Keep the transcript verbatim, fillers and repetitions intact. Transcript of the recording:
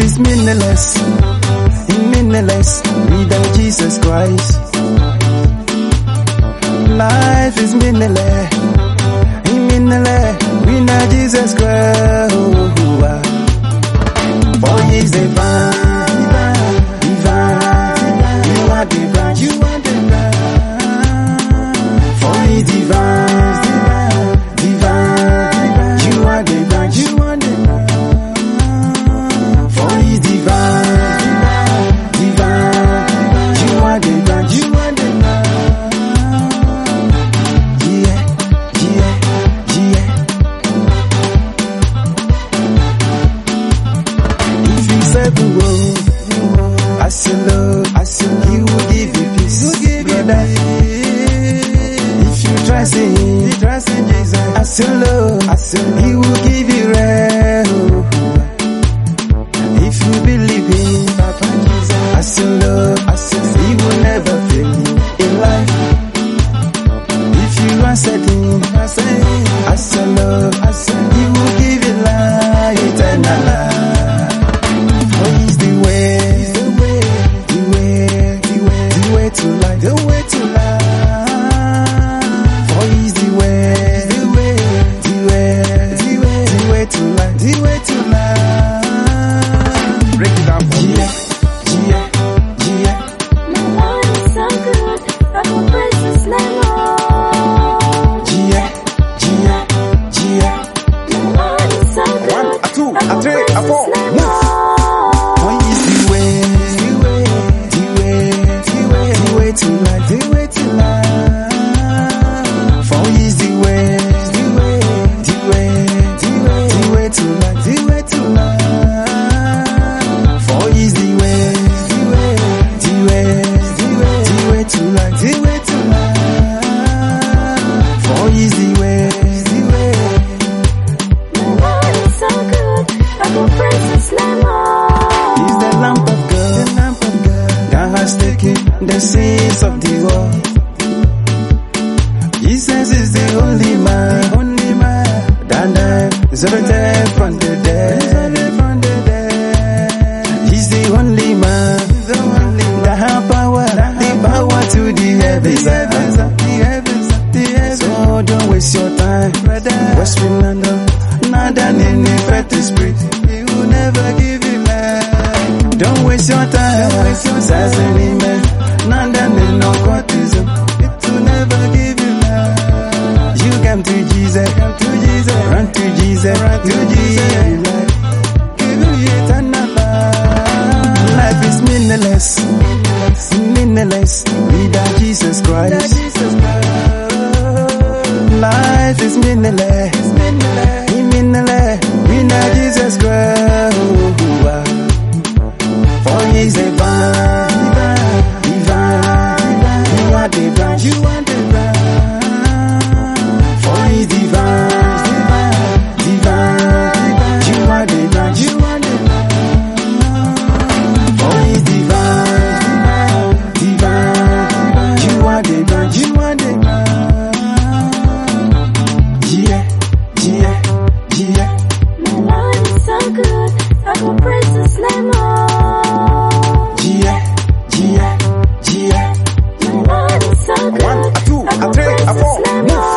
is meaningless, meaningless without Jesus Christ. Life is meaningless, meaningless without Jesus Christ. For He is divine, divine, divine. You are divine, you are divine. For He is divine, divine, divine. You are divine, you are divine. For He is divine, divine, divine. You are divine, you are divine. Yeah, yeah, yeah. If you serve the world, as you love, as you love, He will give you peace, brother. If you trust in Him, trust in Jesus, as you love, as you love, He will give you rest. If you believe in Papa Jesus, as you love, as you love, He will never fail you in life. If you answer Him, as you love, as you love, He will give you life, eternal life. For He's the way, the way, the way, the way, the way to life, the way to life. For He's the way, the way, the way, the way, the way to life, the way to life. Break it down for me. Yeah, yeah, yeah. My Lord is so good, I will praise His name, oh. Yeah, yeah, yeah. My Lord is so good, One, a two, I a will three, praise a four. His name, Move. oh. For He's the way, the way, the way, the way, the way to life, the way to life. For He's the way, the way, the way, the way, the way to life, the way to life. For He's the way, the way, the way, the way, the way to life, the way to life. For He's the way, the way. My Lord is so good, I will praise His name, oh. He's the lamp of God, the lamp of God that has taken the sins of the world. Jesus is the only man, the only man that died, resurrected from the dead. From the dead. He's the only man, the only that has power, the power to the heavens, the heavens, the heavens, the heavens. So don't waste your time, brother. West Finland, nada in the fetish spirit. He will never give you life. Don't waste your time, says any man. Nada in no courtism. It will never give you life. You come to Jesus, come to Jesus, run to Jesus, run to Jesus. Give you eternal life. Life is meaningless, meaningless without Jesus Christ. Life is meaningless, meaningless without Jesus Christ. For He's divine, divine, you are divine, you are divine. For He's divine, divine, you are divine, you are divine. For He's divine, divine, you are divine, you are divine. Yeah, yeah, yeah. My Lord is so good, I will praise His name, oh. Yeah, yeah, yeah. My Lord is so good, One, a two, I a will three, praise a His four. name, Move. oh.